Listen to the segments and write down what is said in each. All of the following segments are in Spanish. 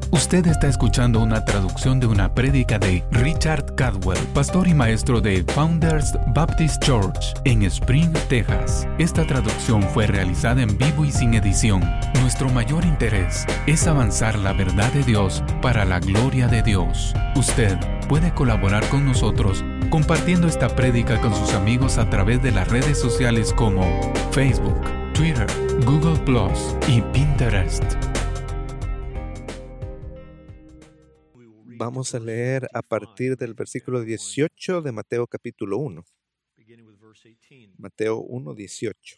Usted está escuchando una traducción de una prédica de Richard Cadwell, pastor y maestro de Founders Baptist Church en Spring, Texas. Esta traducción fue realizada en vivo y sin edición. Nuestro mayor interés es avanzar la verdad de Dios para la gloria de Dios. Usted puede colaborar con nosotros compartiendo esta prédica con sus amigos a través de las redes sociales como Facebook, Twitter, Google Plus y Pinterest. Vamos a leer a partir del versículo 18 de Mateo capítulo 1. Mateo 1, 18.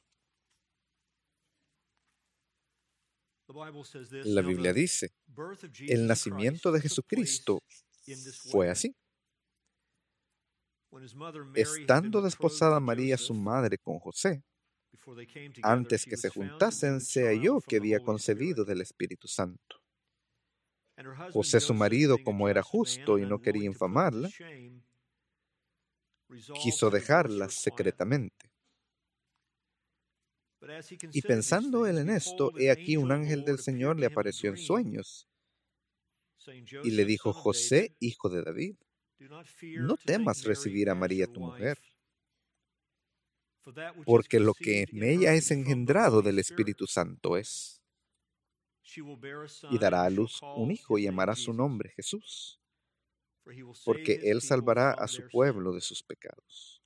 La Biblia dice, el nacimiento de Jesucristo fue así. Estando desposada María su madre con José, antes que se juntasen, se halló que había concebido del Espíritu Santo. José su marido, como era justo y no quería infamarla, quiso dejarla secretamente. Y pensando él en esto, he aquí un ángel del Señor le apareció en sueños y le dijo: José, hijo de David, no temas recibir a María tu mujer, porque lo que en ella es engendrado del Espíritu Santo es. Y dará a luz un hijo y llamará su nombre Jesús, porque él salvará a su pueblo de sus pecados.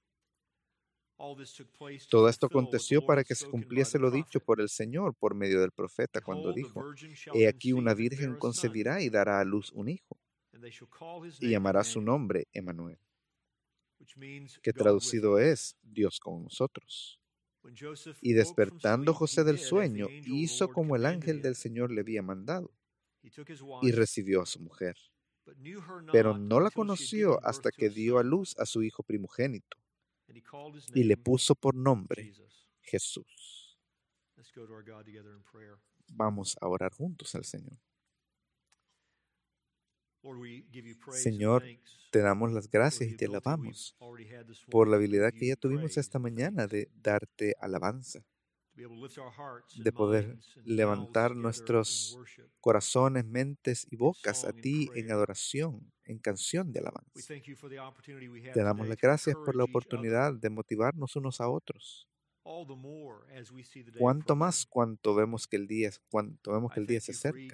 Todo esto aconteció para que se cumpliese lo dicho por el Señor por medio del profeta, cuando dijo: He aquí una virgen concebirá y dará a luz un hijo, y llamará su nombre Emmanuel, que traducido es Dios con nosotros. Y despertando José del sueño, hizo como el ángel del Señor le había mandado, y recibió a su mujer. Pero no la conoció hasta que dio a luz a su hijo primogénito, y le puso por nombre Jesús. Vamos a orar juntos al Señor. Señor, te damos las gracias y te alabamos por la habilidad que ya tuvimos esta mañana de darte alabanza, de poder levantar nuestros corazones, mentes y bocas a ti en adoración, en canción de alabanza. Te damos las gracias por la oportunidad de motivarnos unos a otros. Cuanto más cuanto vemos que el día se acerca.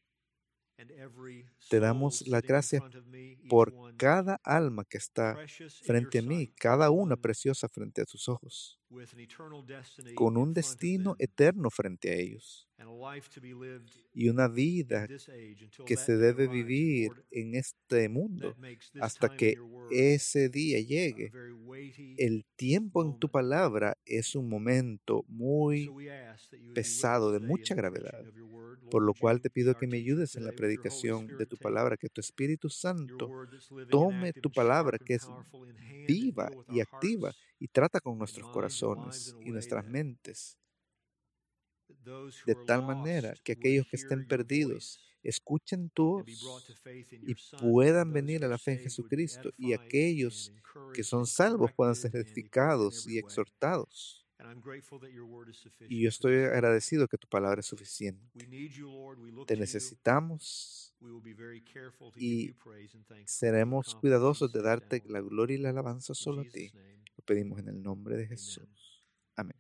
Te damos las gracias por cada alma que está frente a mí, cada una preciosa frente a tus ojos, con un destino eterno frente a ellos, y una vida que se debe vivir en este mundo hasta que ese día llegue. El tiempo en tu palabra es un momento muy pesado, de mucha gravedad, por lo cual te pido que me ayudes en la predicación de tu palabra, que tu Espíritu Santo tome tu palabra, que es viva y activa, y trata con nuestros corazones y nuestras mentes, de tal manera que aquellos que estén perdidos escuchen tu voz y puedan venir a la fe en Jesucristo, y aquellos que son salvos puedan ser edificados y exhortados. Y yo estoy agradecido que tu palabra es suficiente. Te necesitamos y seremos cuidadosos de darte la gloria y la alabanza solo a ti. Lo pedimos en el nombre de Jesús. Amén.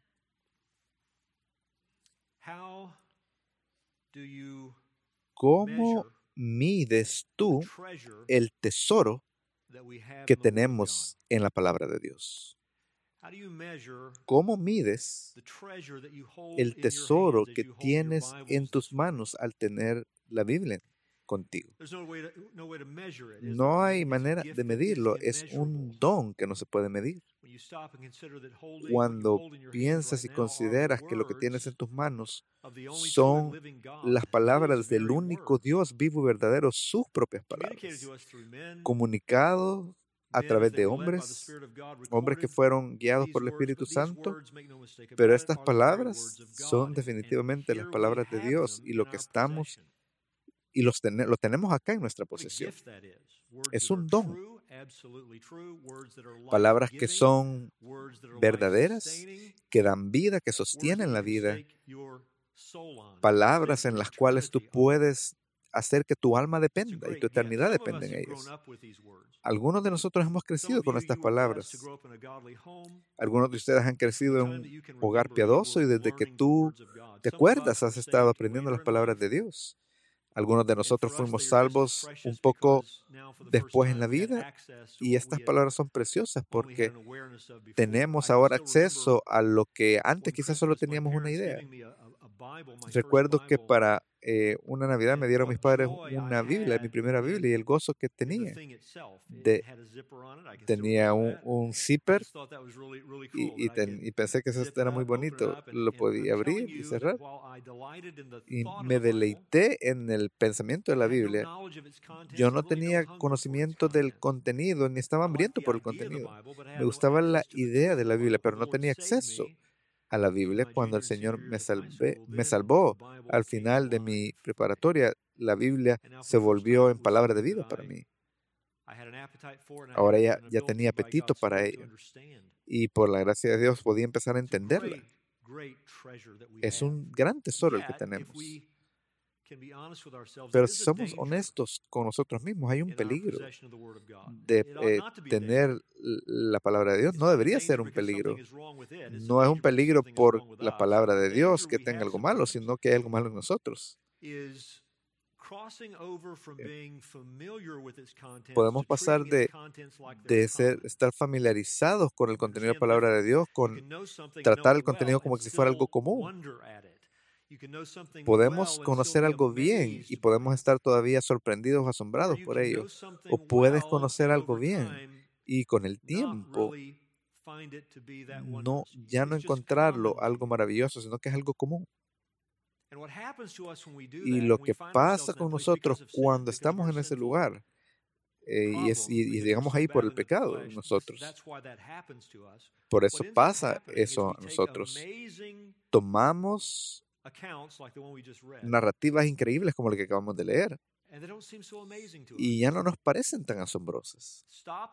¿Cómo mides tú el tesoro que tenemos en la palabra de Dios? ¿Cómo mides el tesoro que tienes en tus manos al tener la Biblia contigo? No hay manera de medirlo, es un don que no se puede medir. Cuando piensas y consideras que lo que tienes en tus manos son las palabras del único Dios vivo y verdadero, sus propias palabras, comunicados a través de hombres que fueron guiados por el Espíritu Santo, pero estas palabras son definitivamente las palabras de Dios, y lo que estamos y lo tenemos acá en nuestra posesión. Es un don. Palabras que son verdaderas, que dan vida, que sostienen la vida. Palabras en las cuales tú puedes hacer que tu alma dependa y tu eternidad dependa en ellos. Algunos de nosotros hemos crecido con estas palabras. Algunos de ustedes han crecido en un hogar piadoso y desde que tú te acuerdas has estado aprendiendo las palabras de Dios. Algunos de nosotros fuimos salvos un poco después en la vida y estas palabras son preciosas porque tenemos ahora acceso a lo que antes quizás solo teníamos una idea. Recuerdo que para una Navidad me dieron mis padres una Biblia, mi primera Biblia, y el gozo que tenía. Tenía un zipper y pensé que eso era muy bonito. Lo podía abrir y cerrar. Y me deleité en el pensamiento de la Biblia. Yo no tenía conocimiento del contenido, ni estaba hambriento por el contenido. Me gustaba la idea de la Biblia, pero no tenía acceso a la Biblia. Cuando el Señor me salvó al final de mi preparatoria, la Biblia se volvió en palabra de vida para mí. Ahora ya tenía apetito para ello y por la gracia de Dios podía empezar a entenderla. Es un gran tesoro el que tenemos. Pero si somos honestos con nosotros mismos, hay un peligro de tener la palabra de Dios. No debería ser un peligro. No es un peligro por la palabra de Dios que tenga algo malo, sino que hay algo malo en nosotros. Podemos pasar de estar familiarizados con el contenido de la palabra de Dios, con tratar el contenido como si fuera algo común. Podemos conocer algo bien y podemos estar todavía sorprendidos o asombrados por ello. O puedes conocer algo bien y con el tiempo ya no encontrarlo algo maravilloso, sino que es algo común. Y lo que pasa con nosotros cuando estamos en ese lugar, y llegamos ahí por el pecado, nosotros. Por eso pasa eso a nosotros. Tomamos narrativas increíbles como la que acabamos de leer y ya no nos parecen tan asombrosas.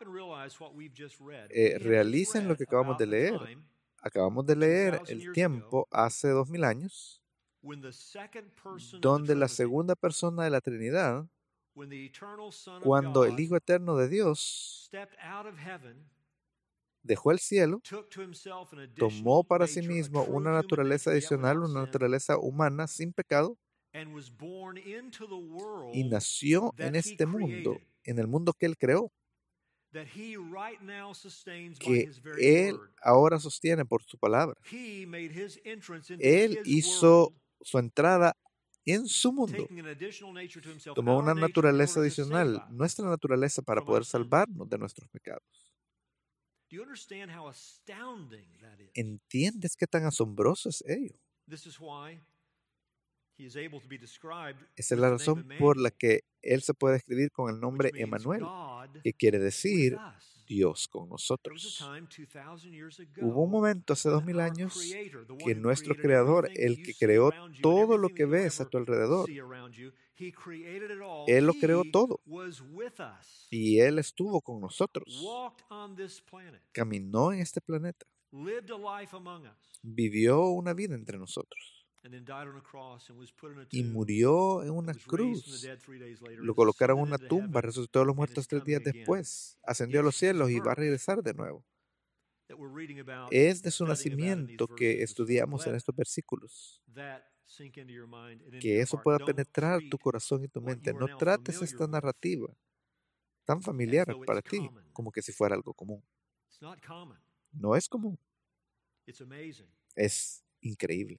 Realicen lo que acabamos de leer. Acabamos de leer el tiempo hace 2000 años, donde la segunda persona de la Trinidad, cuando el Hijo Eterno de Dios dejó el cielo, tomó para sí mismo una naturaleza adicional, una naturaleza humana sin pecado, y nació en este mundo, en el mundo que Él creó, que Él ahora sostiene por su palabra. Él hizo su entrada en su mundo. Tomó una naturaleza adicional, nuestra naturaleza, para poder salvarnos de nuestros pecados. ¿Entiendes qué tan asombroso es ello? Esa es la razón por la que Él se puede describir con el nombre Emmanuel, que quiere decir Dios con nosotros. Hubo un momento hace 2000 años que nuestro Creador, el que creó todo lo que ves a tu alrededor, Él lo creó todo y Él estuvo con nosotros. Caminó en este planeta, vivió una vida entre nosotros y murió en una cruz. Lo colocaron en una tumba, resucitó de los muertos 3 días después, ascendió a los cielos y va a regresar de nuevo. Es de su nacimiento que estudiamos en estos versículos. Que eso pueda penetrar tu corazón y tu mente. No trates esta narrativa tan familiar para ti como que si fuera algo común. No es común. Es increíble.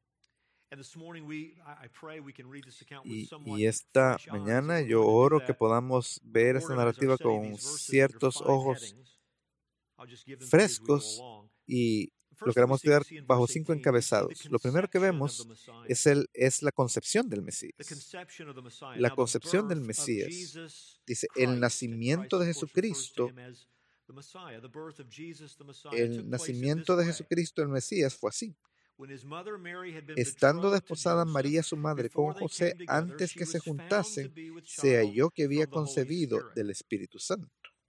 Y esta mañana yo oro que podamos ver esta narrativa con ciertos ojos frescos y lo queremos estudiar bajo 5 encabezados. Lo primero que vemos es la concepción del Mesías. La concepción del Mesías dice el nacimiento de Jesucristo. El nacimiento de Jesucristo, el Mesías, fue así. Estando desposada María su madre con José, antes que se juntasen, se halló que había concebido del Espíritu Santo.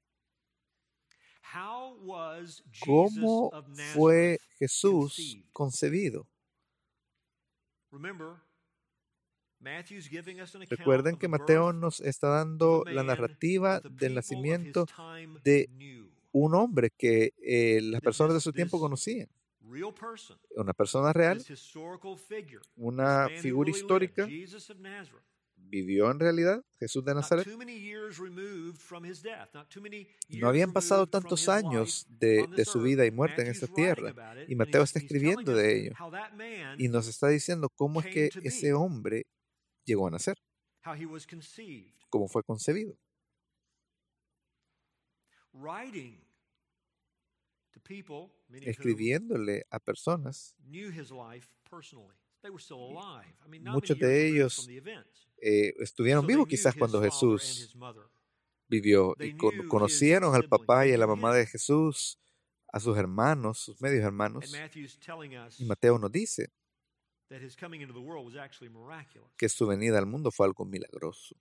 ¿Cómo fue Jesús concebido? Recuerden que Mateo nos está dando la narrativa del nacimiento de un hombre que las personas de su tiempo conocían. Una persona real, una figura histórica, vivió en realidad, Jesús de Nazaret. No habían pasado tantos años de su vida y muerte en esta tierra, y Mateo está escribiendo de ello, y nos está diciendo cómo es que ese hombre llegó a nacer, cómo fue concebido. Escribiéndole a personas, muchos de ellos estuvieron vivos quizás cuando Jesús vivió y conocieron al papá y a la mamá de Jesús, a sus hermanos, sus medios hermanos. Y Mateo nos dice que su venida al mundo fue algo milagroso.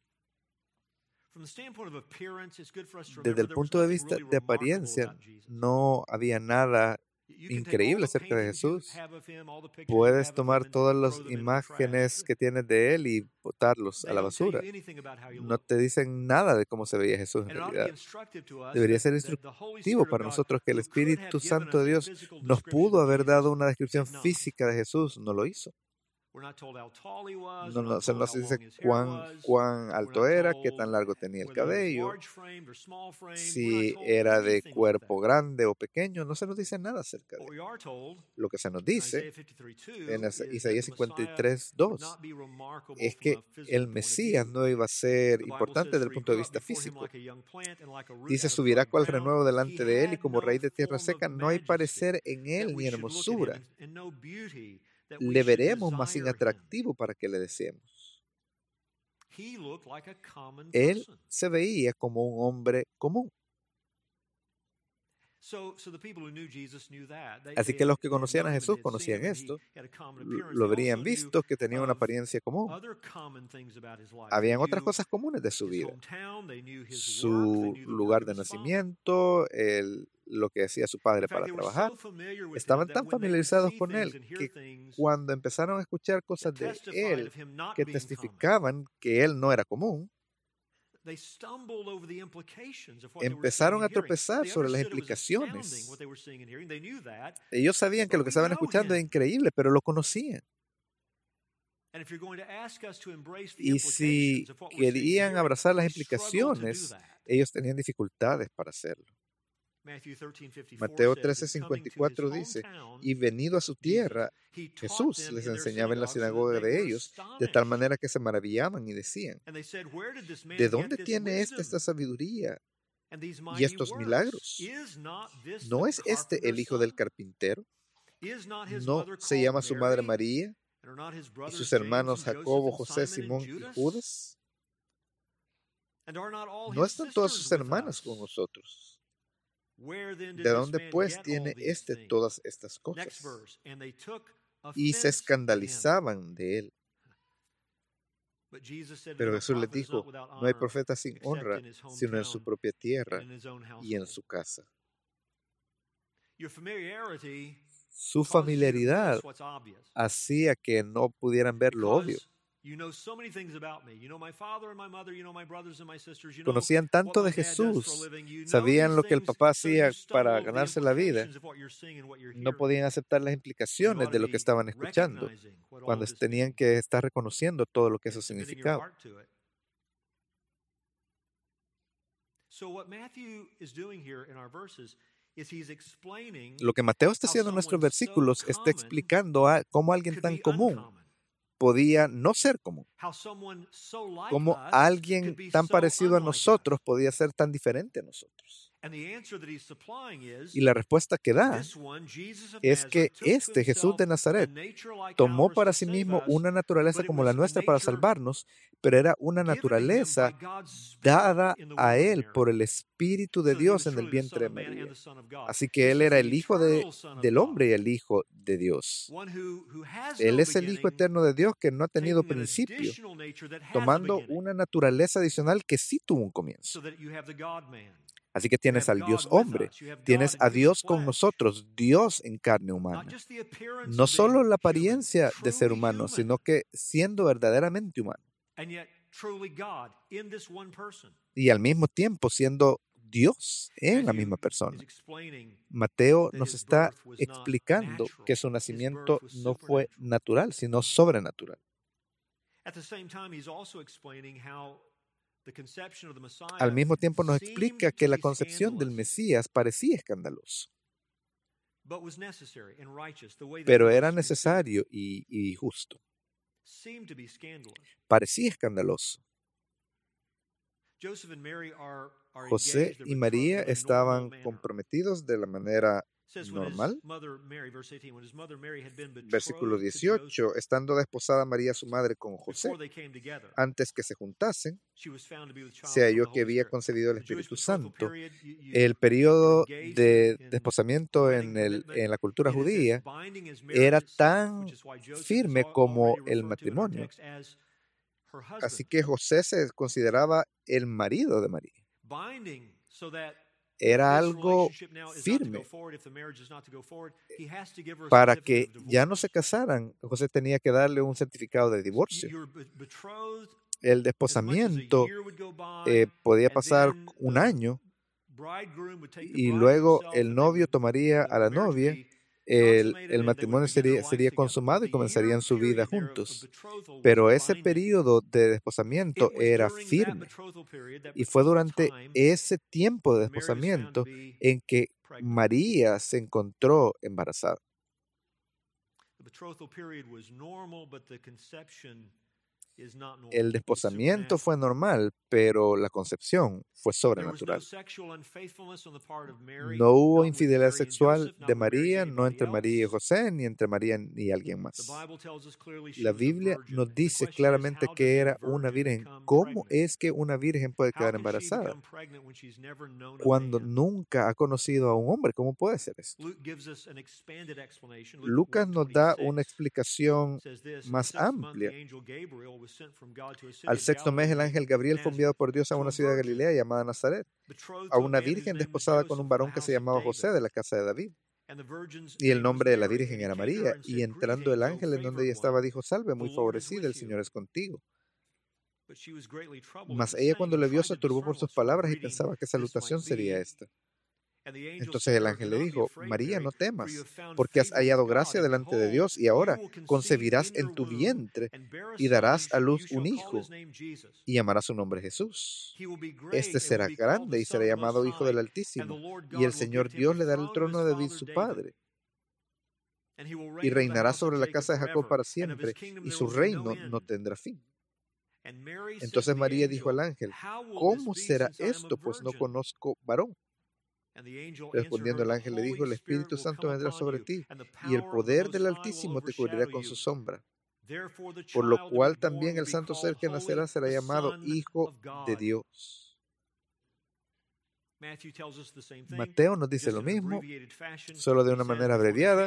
Desde el punto de vista de apariencia, no había nada increíble acerca de Jesús. Puedes tomar todas las imágenes que tienes de él y botarlos a la basura. No te dicen nada de cómo se veía Jesús en realidad. Debería ser instructivo para nosotros que el Espíritu Santo de Dios nos pudo haber dado una descripción física de Jesús, no lo hizo. No se nos dice cuán alto era, qué tan largo tenía el cabello, si era de cuerpo grande o pequeño. No se nos dice nada acerca de él. Lo que se nos dice en Isaías 53:2 es que el Mesías no iba a ser importante desde el punto de vista físico. Dice, subirá cual renuevo delante de él, y como raíz de tierra seca, no hay parecer en él ni hermosura. Le veremos más sin atractivo para que le deseemos. Él se veía como un hombre común. Así que los que conocían a Jesús conocían esto, lo habrían visto que tenía una apariencia común. Habían otras cosas comunes de su vida. Su lugar de nacimiento, lo que hacía su padre para trabajar. Estaban tan familiarizados con él que cuando empezaron a escuchar cosas de él que testificaban que él no era común, empezaron a tropezar sobre las implicaciones. Ellos sabían que lo que estaban escuchando era increíble, pero lo conocían. Y si querían abrazar las implicaciones, ellos tenían dificultades para hacerlo. Mateo 13:54 dice, y venido a su tierra, Jesús les enseñaba en la sinagoga de ellos, de tal manera que se maravillaban y decían, ¿de dónde tiene esta sabiduría y estos milagros? ¿No es este el hijo del carpintero? ¿No se llama su madre María y sus hermanos Jacobo, José, Simón y Judas? ¿No están todas sus hermanas con nosotros? ¿De dónde pues tiene todas estas cosas? Y se escandalizaban de él. Pero Jesús les dijo, no hay profeta sin honra, sino en su propia tierra y en su casa. Su familiaridad hacía que no pudieran ver lo obvio. Conocían tanto de Jesús, sabían lo que el papá hacía para ganarse la vida, no podían aceptar las implicaciones de lo que estaban escuchando, cuando tenían que estar reconociendo todo lo que eso significaba. Lo que Mateo está haciendo en nuestros versículos está explicando cómo alguien tan común podía no ser común. Como alguien tan parecido a nosotros podía ser tan diferente a nosotros. Y la respuesta que da es que Jesús de Nazaret tomó para sí mismo una naturaleza como la nuestra para salvarnos, pero era una naturaleza dada a él por el Espíritu de Dios en el vientre de María. Así que él era el Hijo del hombre y el Hijo de Dios. Él es el Hijo eterno de Dios que no ha tenido principio, tomando una naturaleza adicional que sí tuvo un comienzo. Así que tienes al Dios hombre, tienes a Dios con nosotros, Dios en carne humana. No solo la apariencia de ser humano, sino que siendo verdaderamente humano. Y al mismo tiempo siendo Dios en la misma persona. Mateo nos está explicando que su nacimiento no fue natural, sino sobrenatural. Al mismo tiempo nos explica que la concepción del Mesías parecía escandaloso, pero era necesario y justo. Parecía escandaloso. José y María estaban comprometidos de la manera normal. Versículo 18, estando desposada María su madre con José, antes que se juntasen, se halló que había concebido el Espíritu Santo. El periodo de desposamiento en la cultura judía era tan firme como el matrimonio. Así que José se consideraba el marido de María. Era algo firme. Para que ya no se casaran, José tenía que darle un certificado de divorcio. El desposamiento podía pasar un año y luego el novio tomaría a la novia. El matrimonio sería consumado y comenzarían su vida juntos. Pero ese periodo de desposamiento era firme. Y fue durante ese tiempo de desposamiento en que María se encontró embarazada. El desposamiento fue normal, pero la concepción fue sobrenatural. No hubo infidelidad sexual de María, no entre María y José, ni entre María y alguien más. La Biblia nos dice claramente que era una virgen. ¿Cómo es que una virgen puede quedar embarazada cuando nunca ha conocido a un hombre? ¿Cómo puede ser eso? Lucas nos da una explicación más amplia. Al sexto mes, el ángel Gabriel fue enviado por Dios a una ciudad de Galilea llamada Nazaret, a una virgen desposada con un varón que se llamaba José, de la casa de David. Y el nombre de la virgen era María. Y entrando el ángel en donde ella estaba, dijo: Salve, muy favorecida, el Señor es contigo. Mas ella, cuando le vio, se turbó por sus palabras y pensaba qué salutación sería esta. Entonces el ángel le dijo: María, no temas, porque has hallado gracia delante de Dios, y ahora concebirás en tu vientre y darás a luz un hijo, y llamarás su nombre Jesús. Este será grande y será llamado Hijo del Altísimo, y el Señor Dios le dará el trono de David su padre, y reinará sobre la casa de Jacob para siempre, y su reino no tendrá fin. Entonces María dijo al ángel: ¿Cómo será esto? Pues no conozco varón. Respondiendo el ángel le dijo: El Espíritu Santo vendrá sobre ti, y el poder del Altísimo te cubrirá con su sombra. Por lo cual también el santo ser que nacerá será llamado Hijo de Dios. Mateo nos dice lo mismo, solo de una manera abreviada.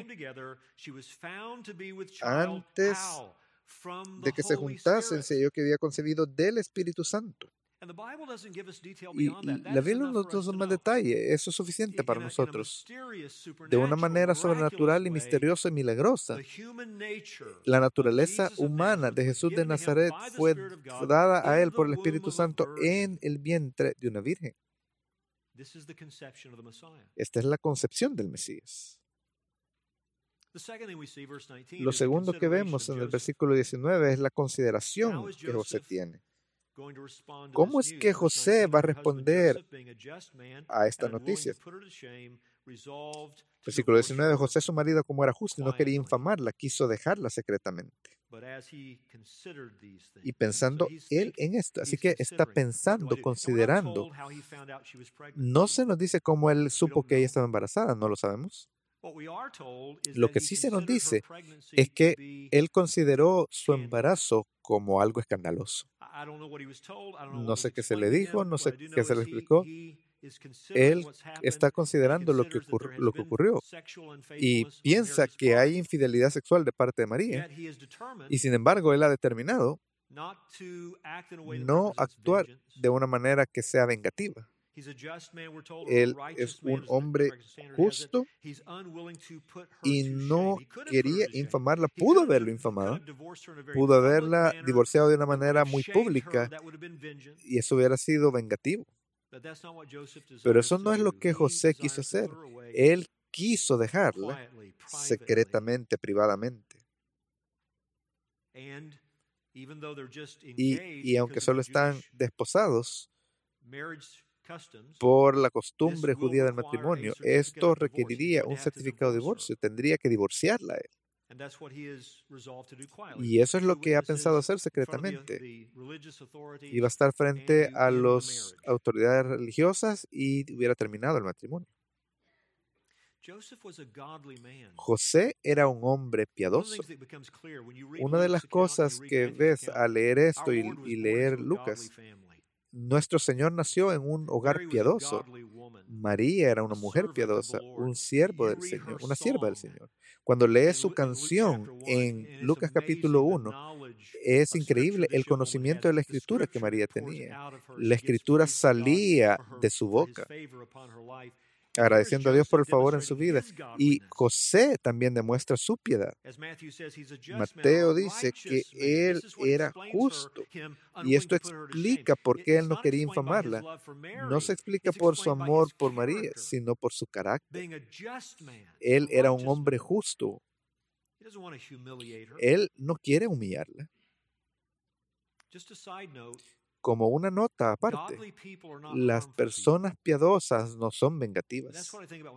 Antes de que se juntasen, se halló que había concebido del Espíritu Santo. Y la Biblia no nos da más detalle, eso es suficiente para nosotros. De una manera sobrenatural y misteriosa y milagrosa, la naturaleza humana de Jesús de Nazaret fue dada a él por el Espíritu Santo en el vientre de una virgen. Esta es la concepción del Mesías. Lo segundo que vemos en el versículo 19 es la consideración que José tiene. ¿Cómo es que José va a responder a esta noticia? Versículo 19, José, su marido, como era justo y no quería infamarla, quiso dejarla secretamente. Y pensando él en esto, así que está pensando, considerando. No se nos dice cómo él supo que ella estaba embarazada, no lo sabemos. Lo que sí se nos dice es que él consideró su embarazo como algo escandaloso. No sé qué se le dijo, no sé qué se le explicó. Él está considerando lo que ocurrió y piensa que hay infidelidad sexual de parte de María. Y sin embargo, él ha determinado no actuar de una manera que sea vengativa. Él es un hombre justo y no quería infamarla. Pudo haberlo infamado, pudo haberla divorciado de una manera muy pública y eso hubiera sido vengativo. Pero eso no es lo que José quiso hacer. Él quiso dejarla secretamente, privadamente. Y aunque solo están desposados por la costumbre judía del matrimonio, esto requeriría un certificado de divorcio. Tendría que divorciarla a él. Y eso es lo que ha pensado hacer secretamente. Iba a estar frente a las autoridades religiosas y hubiera terminado el matrimonio. José era un hombre piadoso. Una de las cosas que ves al leer esto y leer Lucas, nuestro Señor nació en un hogar piadoso. María era una mujer piadosa, un siervo del Señor, una sierva del Señor. Cuando lees su canción en Lucas capítulo 1, es increíble el conocimiento de la Escritura que María tenía. La Escritura salía de su boca, agradeciendo a Dios por el favor en su vida. Y José también demuestra su piedad. Mateo dice que él era justo. Y esto explica por qué él no quería infamarla. No se explica por su amor por María, sino por su carácter. Él era un hombre justo. Él no quiere humillarla. Como una nota aparte, las personas piadosas no son vengativas.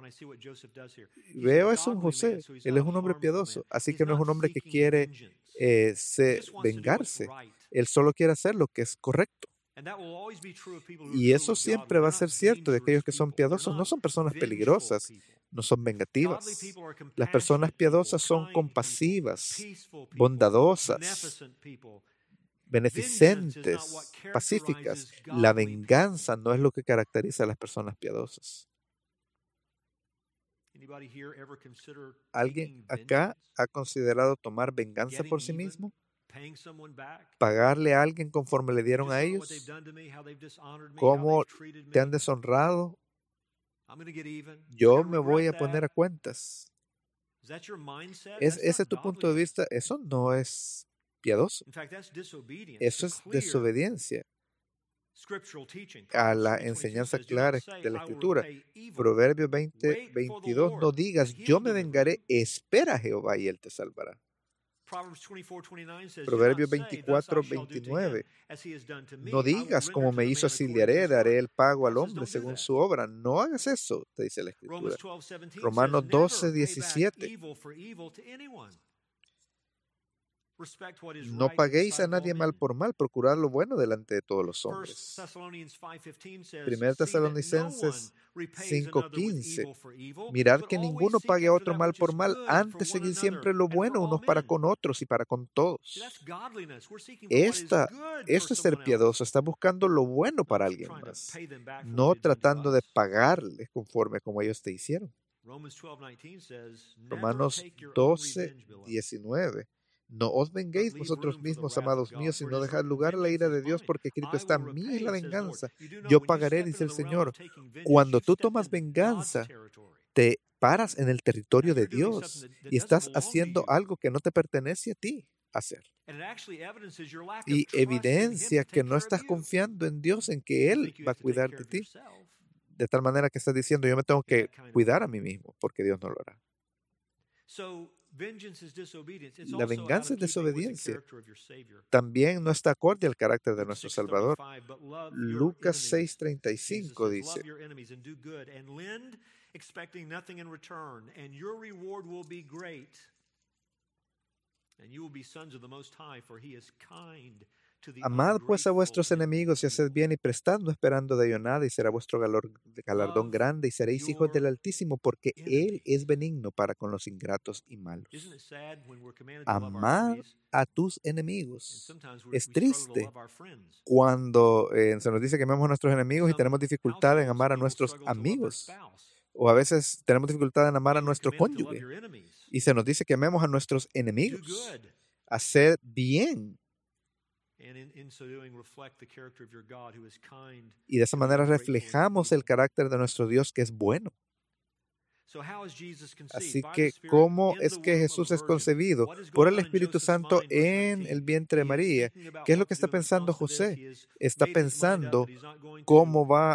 Veo eso en José. Él es un hombre piadoso, así que no es un hombre que quiere vengarse. Él solo quiere hacer lo que es correcto. Y eso siempre va a ser cierto de aquellos que son piadosos. No son personas peligrosas, no son vengativas. Las personas piadosas son compasivas, bondadosas, beneficentes, pacíficas. La venganza no es lo que caracteriza a las personas piadosas. ¿Alguien acá ha considerado tomar venganza por sí mismo? ¿Pagarle a alguien conforme le dieron a ellos? ¿Cómo te han deshonrado? Yo me voy a poner a cuentas. ¿Es ese tu punto de vista? Eso no es piadoso. Eso es desobediencia a la enseñanza clara de la Escritura. Proverbios 20:22, no digas, yo me vengaré, espera a Jehová y Él te salvará. Proverbios 24:29, no digas, como me hizo así le haré, daré el pago al hombre según su obra. No hagas eso, te dice la Escritura. Romanos 12:17, no paguéis a nadie mal por mal, procurad lo bueno delante de todos los hombres. 1 Tesalonicenses 5:15, mirad que ninguno pague a otro mal por mal, antes seguid siempre lo bueno unos para con otros y para con todos. Esto es ser piadoso, está buscando lo bueno para alguien más, no tratando de pagarles conforme como ellos te hicieron. Romanos 12:19, no os venguéis vosotros mismos, amados míos, sino dejad lugar a la ira de Dios, porque escrito está, mía es la venganza, yo pagaré, dice el Señor. Cuando tú tomas venganza, te paras en el territorio de Dios y estás haciendo algo que no te pertenece a ti hacer. Y evidencia que no estás confiando en Dios, en que Él va a cuidar de ti. De tal manera que estás diciendo, yo me tengo que cuidar a mí mismo, porque Dios no lo hará. La venganza es desobediencia. También no está acorde al carácter de nuestro Salvador. Lucas 6:35 dice, amad pues a vuestros enemigos y haced bien y prestad no esperando de ello nada, y será vuestro galardón grande y seréis hijos del Altísimo, porque Él es benigno para con los ingratos y malos. Amad a tus enemigos. Es triste cuando se nos dice que amemos a nuestros enemigos y tenemos dificultad en amar a nuestros amigos. O a veces tenemos dificultad en amar a nuestro cónyuge. Y se nos dice que amemos a nuestros enemigos. Hacer bien. Y de esa manera reflejamos el carácter de nuestro Dios, que es bueno. Así que, ¿cómo es que Jesús es concebido? Por el Espíritu Santo en el vientre de María. ¿Qué es lo que está pensando José? Está pensando cómo va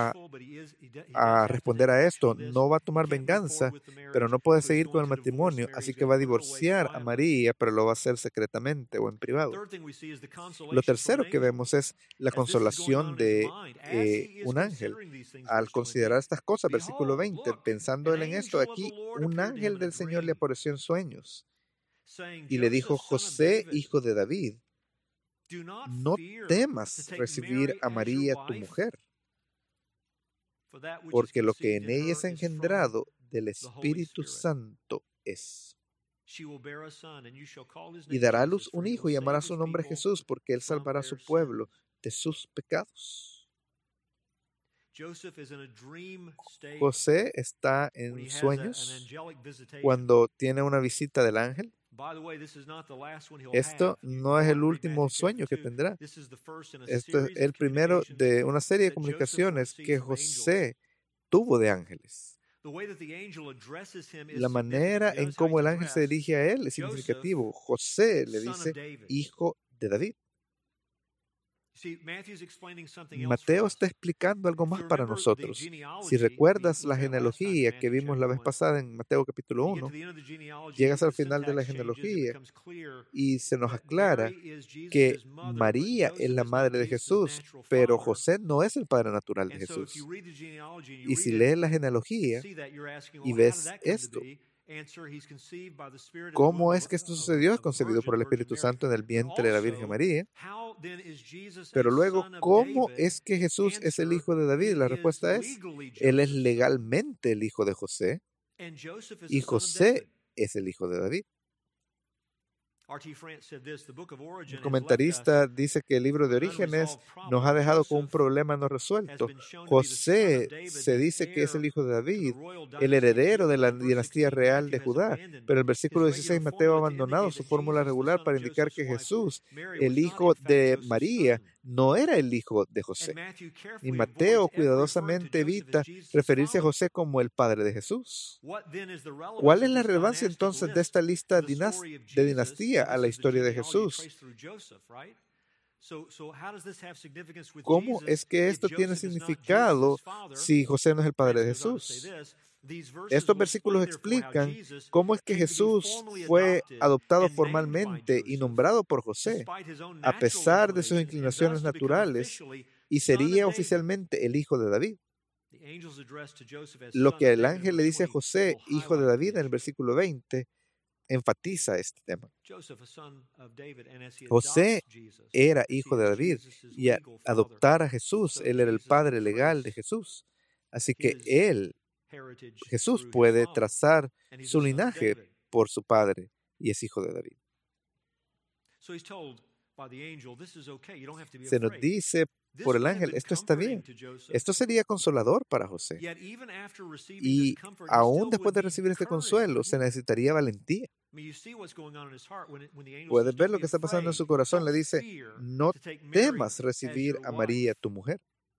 a responder a esto. No va a tomar venganza, pero no puede seguir con el matrimonio, así que va a divorciar a María, pero lo va a hacer secretamente o en privado. Lo tercero que vemos es la consolación de un ángel. Al considerar estas cosas, versículo 20, pensando él en esto, aquí un ángel del Señor le apareció en sueños y le dijo: José, hijo de David, no temas recibir a María tu mujer, porque lo que en ella es engendrado del Espíritu Santo es. Y dará a luz un hijo y llamará su nombre Jesús, porque él salvará a su pueblo de sus pecados. José está en sueños cuando tiene una visita del ángel. Esto no es el último sueño que tendrá. Esto es el primero de una serie de comunicaciones que José tuvo de ángeles. La manera en cómo el ángel se dirige a él es significativo. José le dice: hijo de David. Mateo está explicando algo más para nosotros. Si recuerdas la genealogía que vimos la vez pasada en Mateo capítulo 1, llegas al final de la genealogía y se nos aclara que María es la madre de Jesús, pero José no es el padre natural de Jesús. Y si lees la genealogía y ves esto, ¿cómo es que esto sucedió? Es concebido por el Espíritu Santo en el vientre de la Virgen María. Pero luego, ¿cómo es que Jesús es el hijo de David? La respuesta es: él es legalmente el hijo de José y José es el hijo de David. El comentarista dice que el libro de Orígenes nos ha dejado con un problema no resuelto. José se dice que es el hijo de David, el heredero de la dinastía real de Judá, pero el versículo 16, Mateo ha abandonado su fórmula regular para indicar que Jesús, el hijo de María, no era el hijo de José. Y Mateo cuidadosamente evita referirse a José como el padre de Jesús. ¿Cuál es la relevancia entonces de esta lista de dinastía a la historia de Jesús? ¿Cómo es que esto tiene significado si José no es el padre de Jesús? Estos versículos explican cómo es que Jesús fue adoptado formalmente y nombrado por José, a pesar de sus inclinaciones naturales, y sería oficialmente el hijo de David. Lo que el ángel le dice a José, hijo de David, en el versículo 20, enfatiza este tema. José era hijo de David y al adoptar a Jesús, él era el padre legal de Jesús. Así que Jesús puede trazar su linaje por su padre y es hijo de David. Se nos dice por el ángel: esto está bien. Esto sería consolador para José. Y aún después de recibir este consuelo, se necesitaría valentía. Puedes ver lo que está pasando en su corazón. Le dice: no temas recibir a María, tu mujer.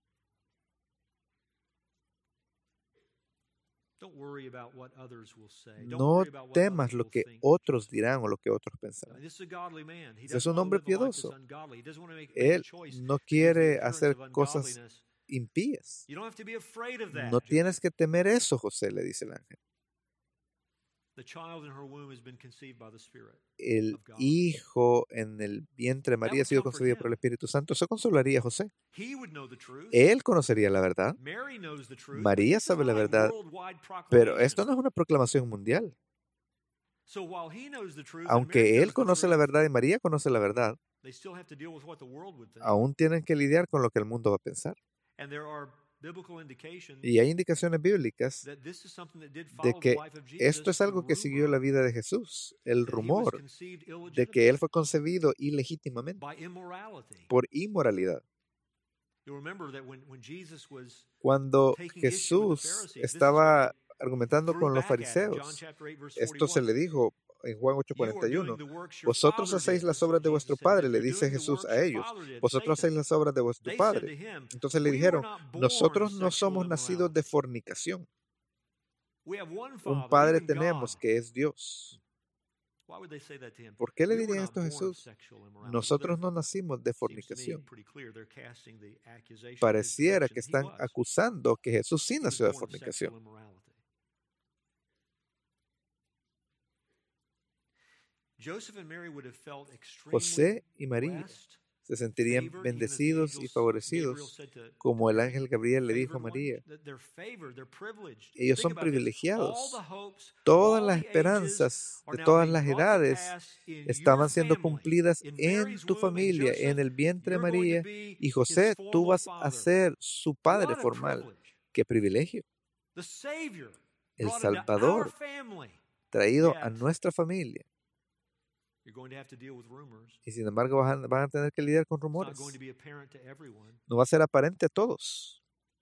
No temas lo que otros dirán o lo que otros pensarán. Es un hombre piadoso. Él no quiere hacer cosas impías. No tienes que temer eso, José, le dice el ángel. El hijo en el vientre de María ha sido concebido por el Espíritu Santo. Eso consolaría a José. Él conocería la verdad. María sabe la verdad, pero esto no es una proclamación mundial. Aunque él conoce la verdad y María conoce la verdad, aún tienen que lidiar con lo que el mundo va a pensar. Y hay indicaciones bíblicas de que esto es algo que siguió la vida de Jesús, el rumor de que él fue concebido ilegítimamente por inmoralidad. Cuando Jesús estaba argumentando con los fariseos, esto se le dijo en Juan 8:41. Vosotros hacéis las obras de vuestro padre, le dice Jesús a ellos. Vosotros hacéis las obras de vuestro padre. Entonces le dijeron, nosotros no somos nacidos de fornicación. Un padre tenemos que es Dios. ¿Por qué le dirían esto a Jesús? Nosotros no nacimos de fornicación. Pareciera que están acusando que Jesús sí nació de fornicación. José y María se sentirían bendecidos y favorecidos, como el ángel Gabriel le dijo a María. Ellos son privilegiados. Todas las esperanzas de todas las edades estaban siendo cumplidas en tu familia, en el vientre de María, y José, tú vas a ser su padre formal. ¡Qué privilegio! El Salvador traído a nuestra familia. Y sin embargo van a tener que lidiar con rumores. No va a ser aparente a todos.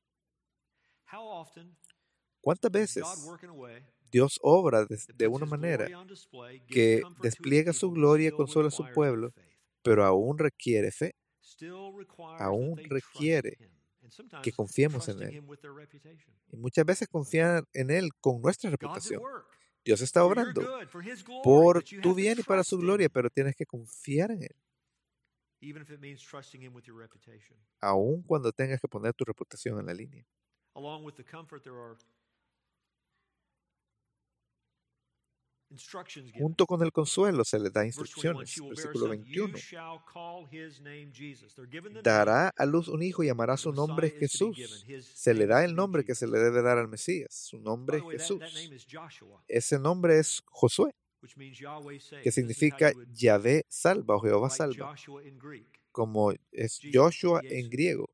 ¿Cuántas veces Dios obra de una manera que despliega su gloria y consuela a su pueblo, pero aún requiere fe? Aún requiere que confiemos en Él. Y muchas veces confían en Él con nuestra reputación. Dios está obrando por tu bien y para su gloria, pero tienes que confiar en Él, aun cuando tengas que poner tu reputación en la línea. Junto con el consuelo se le da instrucciones. Versículo 21. Dará a luz un hijo y llamará su nombre Jesús. Se le da el nombre que se le debe dar al Mesías. Su nombre es Jesús. Ese nombre es Josué, que significa Yahvé salva o Jehová salva, como es Joshua en griego.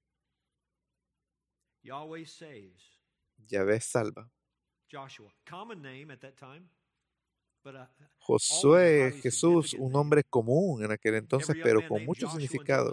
Yahvé salva. Josué, Jesús, un nombre común en aquel entonces, pero con mucho significado.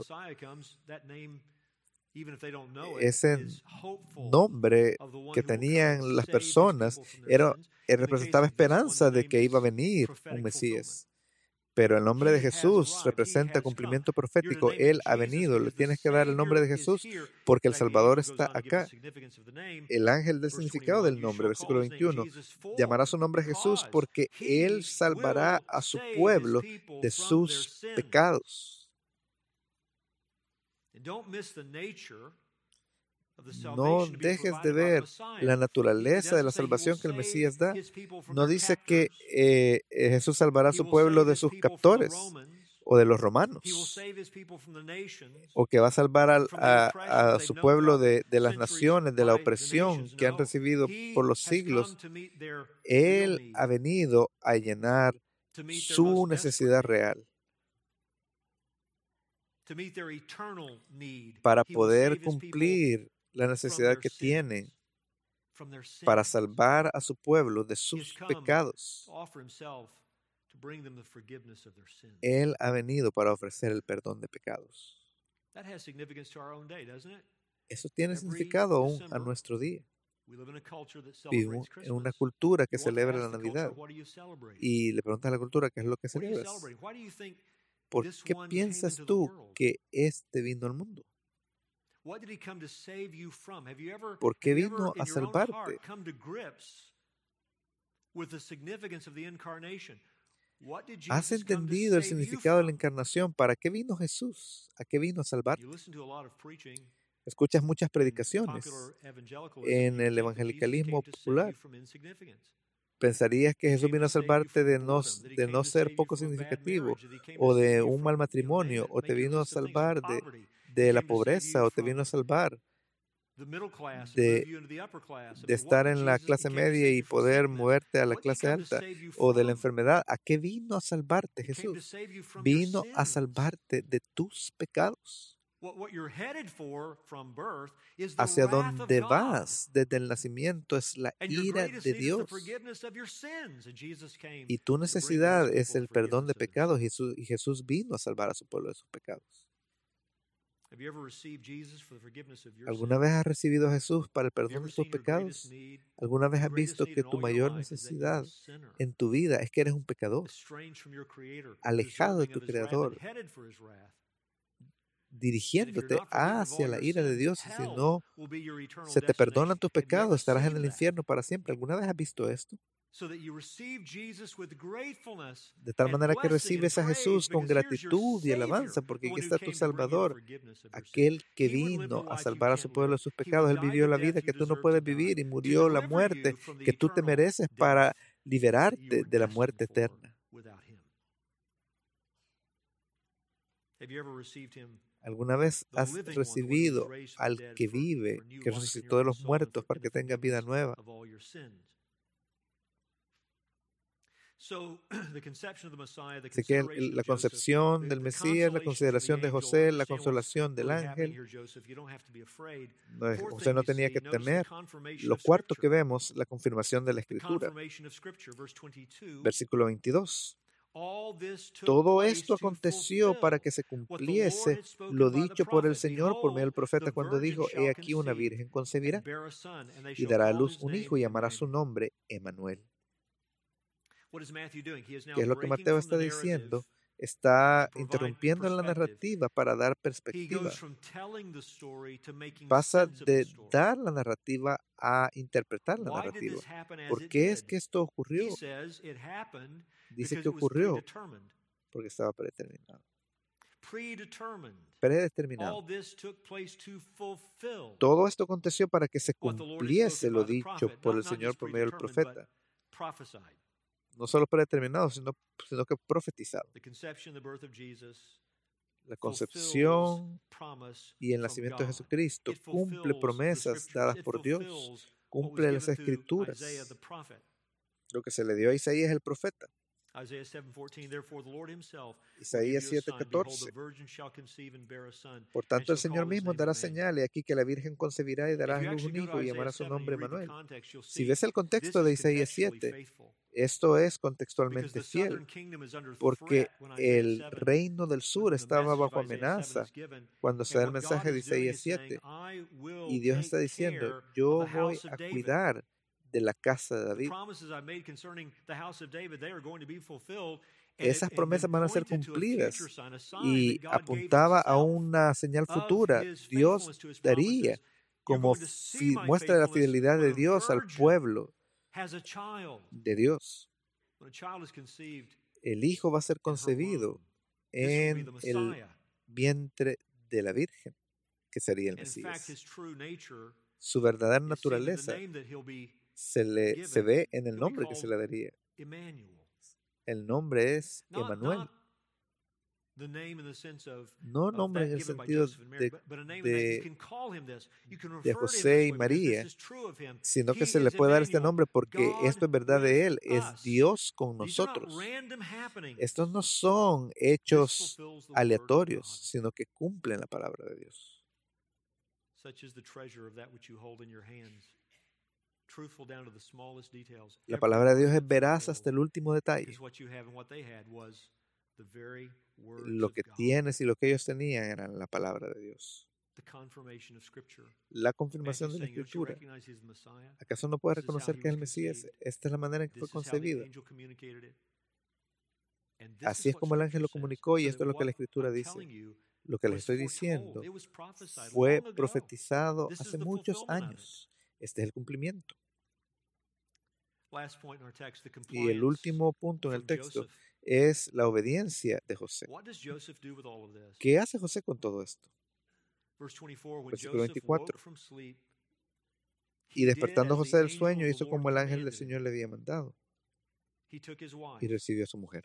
Ese nombre que tenían las personas representaba esperanza de que iba a venir un Mesías. Pero el nombre de Jesús representa cumplimiento profético. Él ha venido. Le tienes que dar el nombre de Jesús porque el Salvador está acá. El ángel del significado del nombre, versículo 21, llamará su nombre Jesús porque Él salvará a su pueblo de sus pecados. No dejes de ver la naturaleza de la salvación que el Mesías da. No dice que Jesús salvará a su pueblo de sus captores o de los romanos, o que va a salvar a su pueblo de las naciones, de la opresión que han recibido por los siglos. Él ha venido a llenar su necesidad real. Para poder cumplir la necesidad que tienen para salvar a su pueblo de sus pecados. Él ha venido para ofrecer el perdón de pecados. Eso tiene significado aún a nuestro día. Vivimos en una cultura que celebra la Navidad. Y le preguntas a la cultura qué es lo que celebras. ¿Por qué piensas tú que este vino al mundo? ¿Por qué vino a salvarte? ¿Has entendido el significado de la encarnación? ¿Para qué vino Jesús? ¿A qué vino a salvarte? Escuchas muchas predicaciones en el evangelicalismo popular. ¿Pensarías que Jesús vino a salvarte de no ser poco significativo, o de un mal matrimonio, o te vino a salvar de la pobreza, o te vino a salvar de estar en la clase media y poder moverte a la clase alta, o de la enfermedad? ¿A qué vino a salvarte Jesús? Vino a salvarte de tus pecados. Hacia donde vas desde el nacimiento es la ira de Dios. Y tu necesidad es el perdón de pecados, y Jesús vino a salvar a su pueblo de sus pecados. ¿Alguna vez has recibido a Jesús para el perdón de tus pecados? ¿Alguna vez has visto que tu mayor necesidad en tu vida es que eres un pecador, alejado de tu Creador, dirigiéndote hacia la ira de Dios? Y si no se te perdonan tus pecados, estarás en el infierno para siempre. ¿Alguna vez has visto esto? De tal manera que recibes a Jesús con gratitud y alabanza, porque aquí está tu Salvador, aquel que vino a salvar a su pueblo de sus pecados. Él vivió la vida que tú no puedes vivir y murió la muerte que tú te mereces para liberarte de la muerte eterna. ¿Alguna vez has recibido al que vive, que resucitó de los muertos para que tengas vida nueva? Así que la concepción del Mesías, la consideración de José, la consolación del ángel, José no tenía que temer. Lo cuarto que vemos, la confirmación de la Escritura. Versículo 22. Todo esto aconteció para que se cumpliese lo dicho por el Señor por medio del profeta cuando dijo: He aquí una virgen concebirá y dará a luz un hijo y llamará su nombre Emmanuel. ¿Qué es lo que Mateo está diciendo? Está interrumpiendo la narrativa para dar perspectiva. Pasa de dar la narrativa a interpretar la narrativa. ¿Por qué es que esto ocurrió? Dice que ocurrió porque estaba predeterminado. Predeterminado. Todo esto aconteció para que se cumpliese lo dicho por el Señor por medio del profeta. No solo predeterminado, sino que profetizado. La concepción y el nacimiento de Jesucristo cumple promesas dadas por Dios, cumple las Escrituras. Lo que se le dio a Isaías el profeta. Isaías 7:14. Por tanto, el Señor mismo dará señal, y aquí que la Virgen concebirá y dará a luz un hijo y llamará su nombre Emmanuel. Si ves el contexto de Isaías 7, esto es contextualmente fiel, porque el reino del sur estaba bajo amenaza cuando se da el mensaje de Isaías 7. Y Dios está diciendo: yo voy a cuidar de la casa de David. Esas promesas van a ser cumplidas, y apuntaba a una señal futura. Dios daría como muestra de la fidelidad de Dios al pueblo de Dios. El hijo va a ser concebido en el vientre de la Virgen, que sería el Mesías. Su verdadera naturaleza se ve en el nombre que se le daría. El nombre es Emmanuel. No nombre en el sentido de José y María, sino que se le puede dar este nombre porque esto es verdad de Él, es Dios con nosotros. Estos no son hechos aleatorios, sino que cumplen la palabra de Dios. La palabra de Dios es veraz hasta el último detalle. Lo que tienes y lo que ellos tenían eran la palabra de Dios. La confirmación de la Escritura. ¿Acaso no puedes reconocer que es el Mesías? Esta es la manera en que fue concebida. Así es como el ángel lo comunicó, y esto es lo que la Escritura dice. Lo que les estoy diciendo fue profetizado hace muchos años. Este es el cumplimiento. Y el último punto en el texto es la obediencia de José. ¿Qué hace José con todo esto? Versículo 24. Y despertando José del sueño, hizo como el ángel del Señor le había mandado, y recibió a su mujer.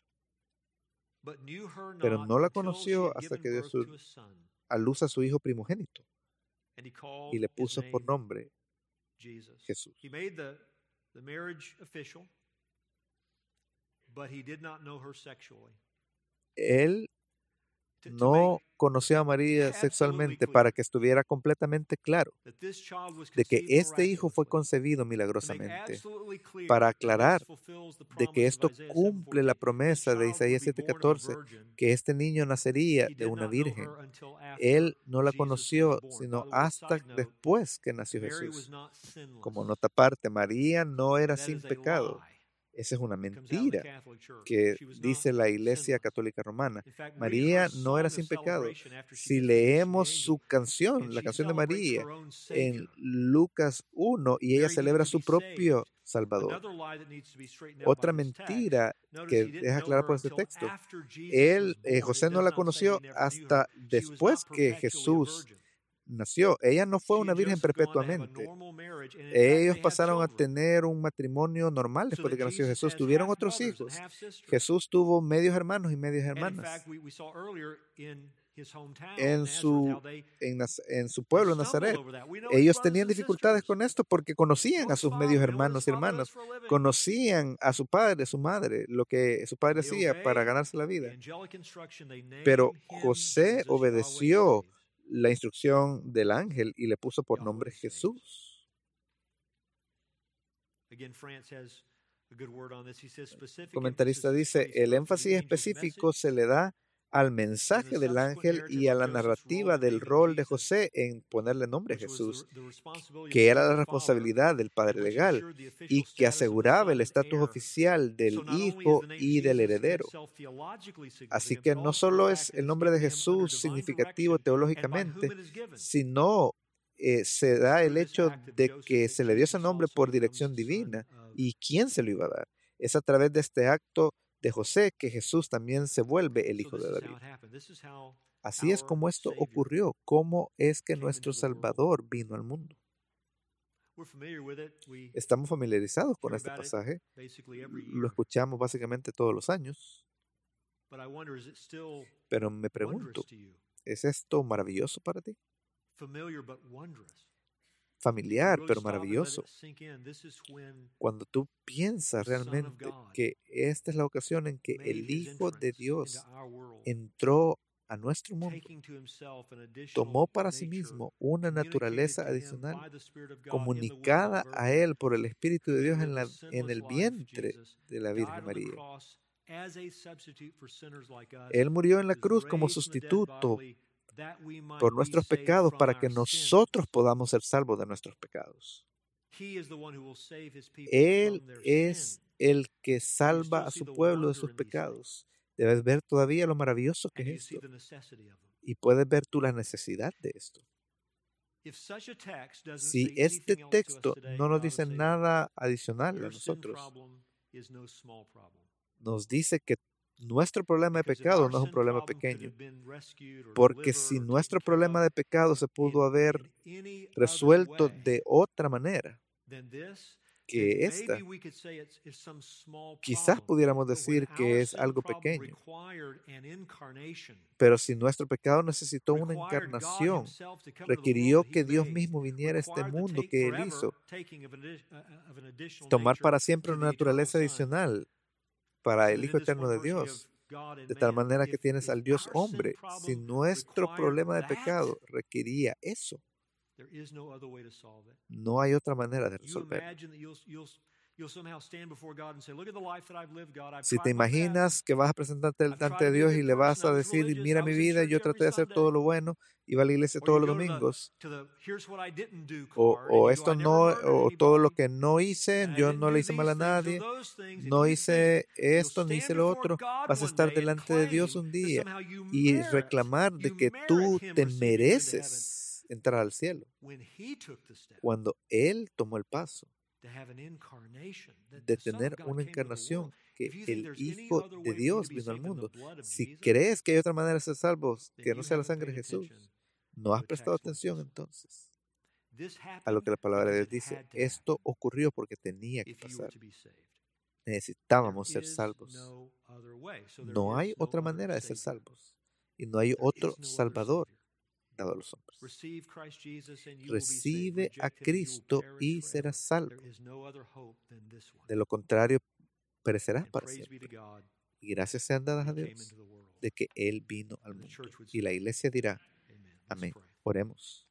Pero no la conoció hasta que dio a luz a su hijo primogénito, y le puso por nombre Jesús. The marriage official, but he did not know her sexually. Él no conoció a María sexualmente para que estuviera completamente claro de que este hijo fue concebido milagrosamente, para aclarar de que esto cumple la promesa de Isaías 7:14, que este niño nacería de una virgen. Él no la conoció sino hasta después que nació Jesús. Como nota aparte, María no era sin pecado. Esa es una mentira que dice la Iglesia Católica Romana. María no era sin pecado. Si leemos su canción, la canción de María, en Lucas 1, y ella celebra su propio Salvador. Otra mentira que deja clara por este texto. José no la conoció hasta después que Jesús nació. Ella no fue una virgen perpetuamente. Ellos pasaron a tener un matrimonio normal después de que nació Jesús. Tuvieron otros hijos. Jesús tuvo medios hermanos y medias hermanas. En su pueblo, Nazaret. Ellos tenían dificultades con esto porque conocían a sus medios hermanos y hermanas. Conocían a su padre, su madre, lo que su padre hacía para ganarse la vida. Pero José obedeció la instrucción del ángel y le puso por nombre Jesús. El comentarista dice, el énfasis específico se le da al mensaje del ángel y a la narrativa del rol de José en ponerle nombre a Jesús, que era la responsabilidad del padre legal y que aseguraba el estatus oficial del hijo y del heredero. Así que no solo es el nombre de Jesús significativo teológicamente, sino se da el hecho de que se le dio ese nombre por dirección divina. ¿Y quién se lo iba a dar? Es a través de este acto de José que Jesús también se vuelve el hijo de David. Así es como esto ocurrió, cómo es que nuestro Salvador vino al mundo. Estamos familiarizados con este pasaje, lo escuchamos básicamente todos los años, pero me pregunto, ¿es esto maravilloso para ti? Familiar, pero maravilloso. Cuando tú piensas realmente que esta es la ocasión en que el Hijo de Dios entró a nuestro mundo, tomó para sí mismo una naturaleza adicional, comunicada a él por el Espíritu de Dios en el vientre de la Virgen María. Él murió en la cruz como sustituto por nuestros pecados para que nosotros podamos ser salvos de nuestros pecados. Él es el que salva a su pueblo de sus pecados. Debes ver todavía lo maravilloso que es esto. Y puedes ver tú la necesidad de esto. Si este texto no nos dice nada adicional a nosotros, nos dice que nuestro problema de pecado no es un problema pequeño, porque si nuestro problema de pecado se pudo haber resuelto de otra manera que esta, quizás pudiéramos decir que es algo pequeño, pero si nuestro pecado necesitó una encarnación, requirió que Dios mismo viniera a este mundo que Él hizo, tomar para siempre una naturaleza adicional para el Hijo Eterno de Dios, de tal manera que tienes al Dios hombre. Si nuestro problema de pecado requería eso, no hay otra manera de resolverlo. Si te imaginas que vas a presentarte delante de Dios y le vas a decir, mira mi vida, yo traté de hacer todo lo bueno, iba a la iglesia todos los domingos, o esto no, o todo lo que no hice, yo no le hice mal a nadie, no hice esto ni hice lo otro, vas a estar delante de Dios un día y reclamar de que tú te mereces entrar al cielo, cuando Él tomó el paso de tener una encarnación, que el Hijo de Dios vino al mundo. Si crees que hay otra manera de ser salvos que no sea la sangre de Jesús, no has prestado atención entonces a lo que la palabra de Dios dice. Esto ocurrió porque tenía que pasar. Necesitábamos ser salvos. No hay otra manera de ser salvos y no hay otro Salvador dado a los hombres. Recibe a Cristo y serás salvo. De lo contrario, perecerás para siempre. Y gracias sean dadas a Dios de que Él vino al mundo. Y la iglesia dirá, amén. Oremos.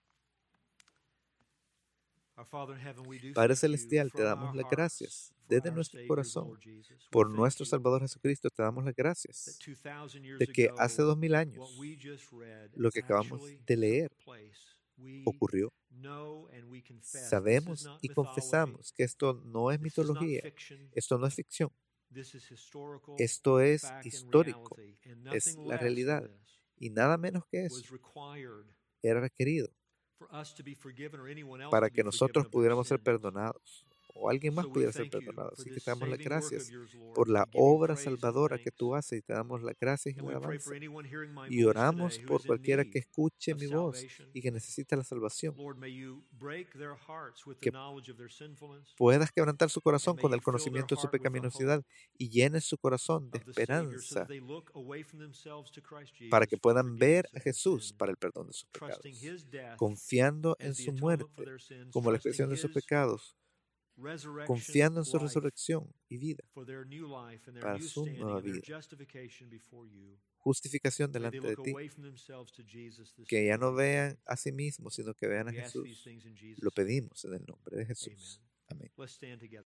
Padre Celestial, te damos las gracias desde nuestro corazón por nuestro Salvador Jesucristo. Te damos las gracias de que hace 2000 años lo que acabamos de leer ocurrió. Sabemos y confesamos que esto no es mitología, esto no es ficción, esto es histórico, es la realidad. Y nada menos que eso era requerido para que nosotros pudiéramos ser perdonados o alguien más pudiera ser perdonado. Así que te damos las gracias por la obra salvadora que tú haces y te damos las gracias y la alabanza. Y oramos por cualquiera que escuche mi voz y que necesita la salvación. Que puedas quebrantar su corazón con el conocimiento de su pecaminosidad y llenes su corazón de esperanza para que puedan ver a Jesús para el perdón de sus pecados, confiando en su muerte como la expiación de sus pecados, confiando en su resurrección y vida para su nueva vida, justificación delante de ti, que ya no vean a sí mismos, sino que vean a Jesús. Lo pedimos en el nombre de Jesús. Amén.